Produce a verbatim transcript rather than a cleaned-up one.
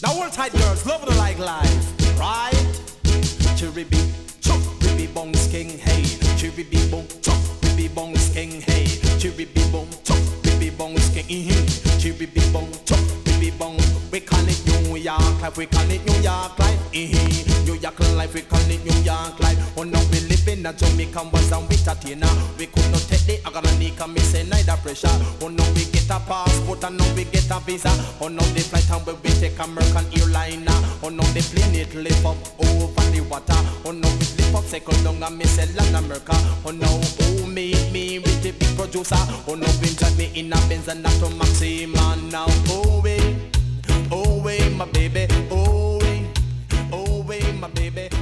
Now hold tight girls, love it like life, right? Cherry bee, chop, baby bong sking, hey. Cherry bee bong, chop, baby bong sking, hey. Cherry bee bong, chop, baby bong sking, hey. Cherry bee bong, chop, baby bong. We call it New York life, we call it New York life, eh? New York life, we call it New York life. Oh no, we live in a Jamaican was and we Tatina. We could not take the Aganika, me say neither pressure. Oh no, we get a passport and now we get a visa. Oh no, the flight and we take American airliner. Oh no, the plane it lift up over the water. Oh no, we lift up second down and me say Latin America. Oh no, who made me with the big producer? Oh no, we drive me in a Benz and not to Maxima now. Oh wait, oh wait, my baby, oh wait, oh wait, my baby.